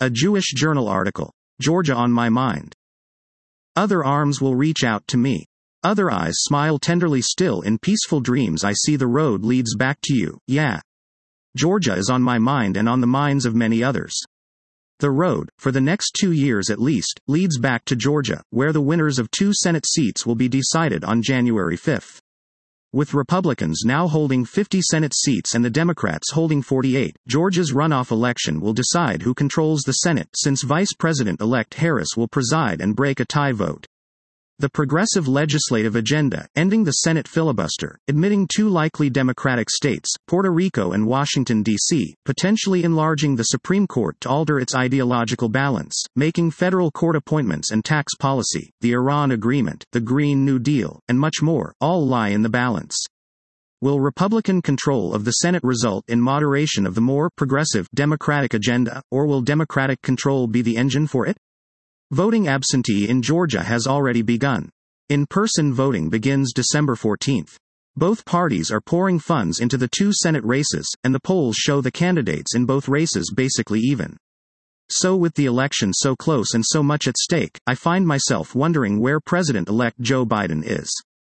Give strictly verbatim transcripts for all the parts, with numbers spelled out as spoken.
A Jewish Journal article. Georgia on my mind. Other arms will reach out to me. Other eyes smile tenderly still in peaceful dreams. I see the road leads back to you, yeah. Georgia is on my mind and on the minds of many others. The road, for the next two years at least, leads back to Georgia, where the winners of two Senate seats will be decided on January fifth. With Republicans now holding fifty Senate seats and the Democrats holding forty-eight, Georgia's runoff election will decide who controls the Senate, since Vice President-elect Harris will preside and break a tie vote. The progressive legislative agenda, ending the Senate filibuster, admitting two likely Democratic states, Puerto Rico and Washington, D C, potentially enlarging the Supreme Court to alter its ideological balance, making federal court appointments and tax policy, the Iran Agreement, the Green New Deal, and much more, all lie in the balance. Will Republican control of the Senate result in moderation of the more progressive Democratic agenda, or will Democratic control be the engine for it? Voting absentee in Georgia has already begun. In-person voting begins December fourteenth. Both parties are pouring funds into the two Senate races, and the polls show the candidates in both races basically even. So with the election so close and so much at stake, I find myself wondering where President-elect Joe Biden is.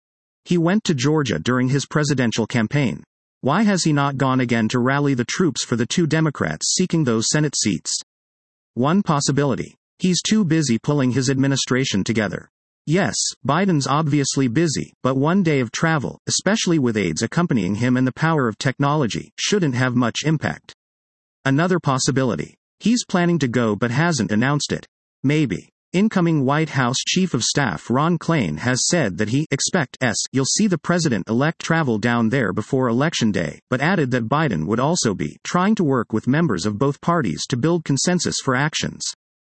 He went to Georgia during his presidential campaign. Why has he not gone again to rally the troops for the two Democrats seeking those Senate seats? One possibility. He's too busy pulling his administration together. Yes, Biden's obviously busy, but one day of travel, especially with aides accompanying him and the power of technology, shouldn't have much impact. Another possibility. He's planning to go but hasn't announced it. Maybe. Incoming White House Chief of Staff Ron Klain has said that he expects you'll see the president-elect travel down there before Election Day, but added that Biden would also be trying to work with members of both parties to build consensus for actions.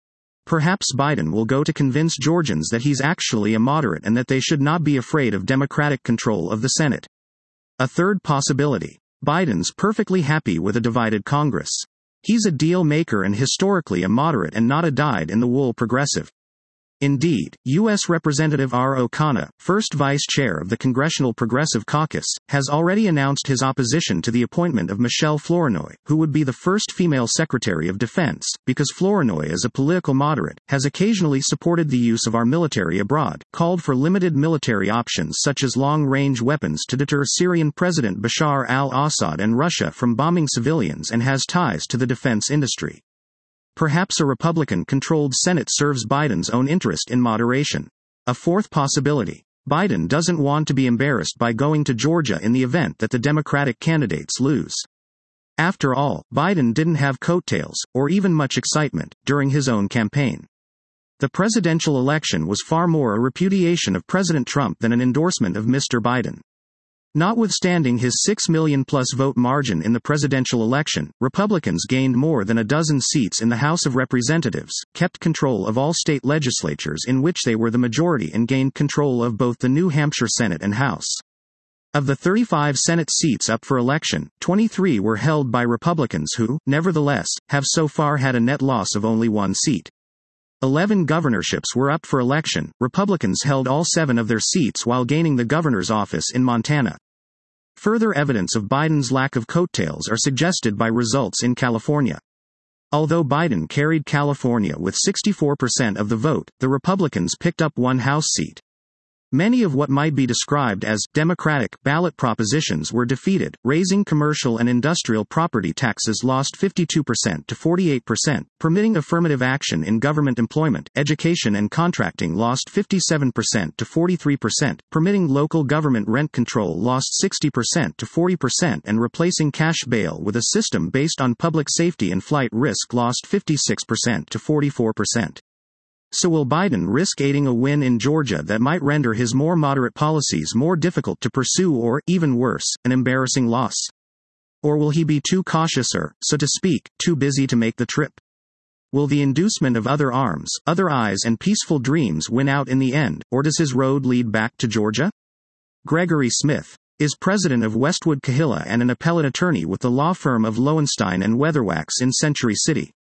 Perhaps Biden will go to convince Georgians that he's actually a moderate and that they should not be afraid of Democratic control of the Senate. A third possibility. Biden's perfectly happy with a divided Congress. He's a deal maker and historically a moderate and not a dyed-in-the-wool progressive. Indeed, U S Representative Ro Khanna, first vice chair of the Congressional Progressive Caucus, has already announced his opposition to the appointment of Michelle Flournoy, who would be the first female Secretary of Defense, because Flournoy is a political moderate, has occasionally supported the use of our military abroad, called for limited military options such as long-range weapons to deter Syrian President Bashar al-Assad and Russia from bombing civilians, and has ties to the defense industry. Perhaps a Republican-controlled Senate serves Biden's own interest in moderation. A fourth possibility. Biden doesn't want to be embarrassed by going to Georgia in the event that the Democratic candidates lose. After all, Biden didn't have coattails, or even much excitement, during his own campaign. The presidential election was far more a repudiation of President Trump than an endorsement of Mister Biden. Notwithstanding his six million plus vote margin in the presidential election, Republicans gained more than a dozen seats in the House of Representatives, kept control of all state legislatures in which they were the majority, and gained control of both the New Hampshire Senate and House. Of the thirty-five Senate seats up for election, twenty-three were held by Republicans who, nevertheless, have so far had a net loss of only one seat. Eleven governorships were up for election. Republicans held all seven of their seats while gaining the governor's office in Montana. Further evidence of Biden's lack of coattails are suggested by results in California. Although Biden carried California with sixty-four percent of the vote, the Republicans picked up one House seat. Many of what might be described as Democratic ballot propositions were defeated. Raising commercial and industrial property taxes lost fifty-two percent to forty-eight percent, permitting affirmative action in government employment, education and contracting lost fifty-seven percent to forty-three percent, permitting local government rent control lost sixty percent to forty percent, and replacing cash bail with a system based on public safety and flight risk lost fifty-six percent to forty-four percent. So will Biden risk aiding a win in Georgia that might render his more moderate policies more difficult to pursue, or, even worse, an embarrassing loss? Or will he be too cautious or, so to speak, too busy to make the trip? Will the inducement of other arms, other eyes and peaceful dreams win out in the end, or does his road lead back to Georgia? Gregory Smith is president of Westwood Kahila and an appellate attorney with the law firm of Lowenstein and Weatherwax in Century City.